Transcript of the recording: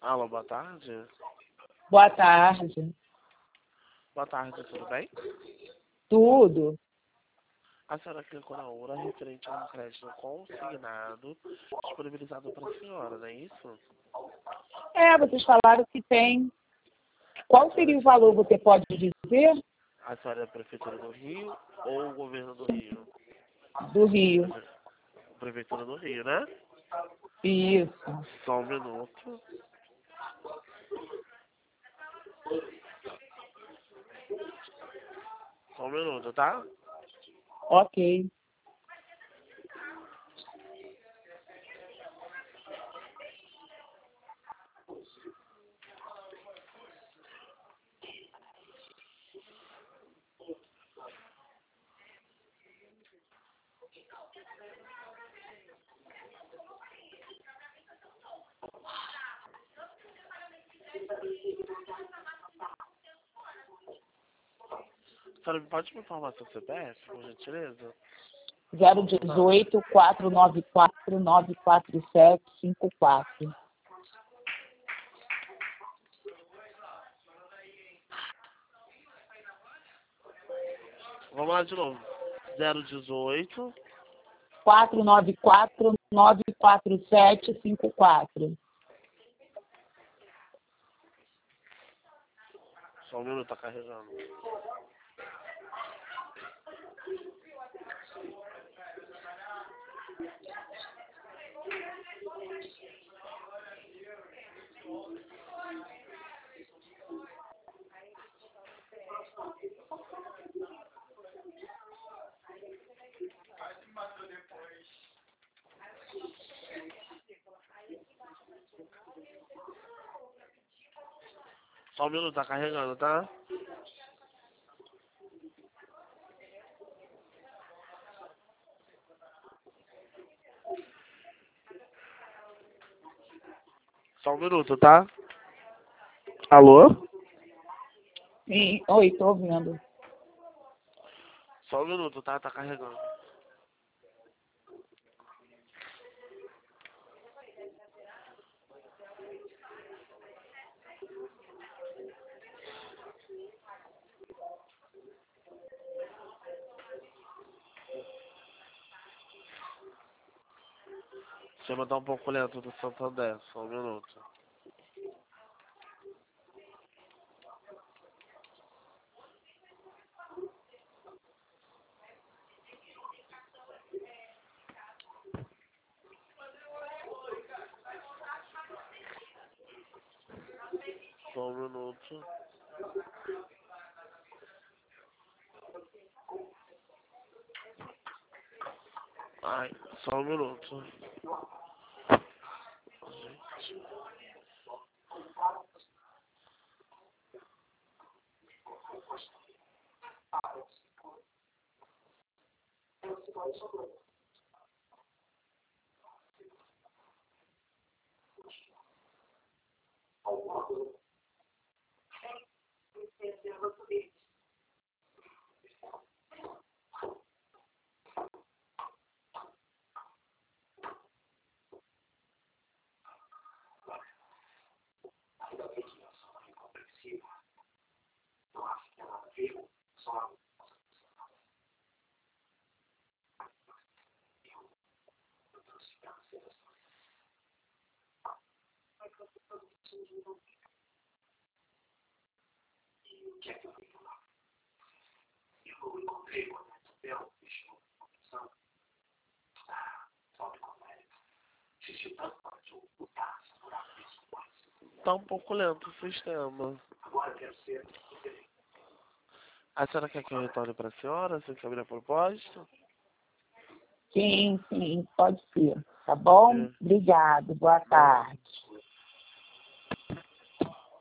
Alô, boa tarde. Boa tarde. Boa tarde, tudo bem? Tudo. A senhora clicou na hora referente a um crédito consignado disponibilizado para a senhora, não é isso? Vocês falaram que tem. Qual seria o valor, você pode dizer? A senhora é a Prefeitura do Rio ou o Governo do Rio? Do Rio. Prefeitura do Rio, né? Isso. Só um minuto. Só um minuto, tá? Ok. A senhora pode me informar seu CPF, por gentileza? 018 494 947 54. Vamos lá de novo. 018. 494 947 54. Só um minuto, tá carregando. Só um minuto, tá carregando, tá? Só um minuto, tá? Alô? Sim. Oi, tô ouvindo. Só um minuto, tá? Tá carregando. Deixa eu mandar um pouco lento do Santander, só um minuto. Só um minuto. Ai, só um minuto. Gente. Tá um pouco lento o sistema. A senhora quer que eu retorne pra senhora? Você quer a minha proposta? Sim, pode ser. Tá bom? É. Obrigado. Boa tarde.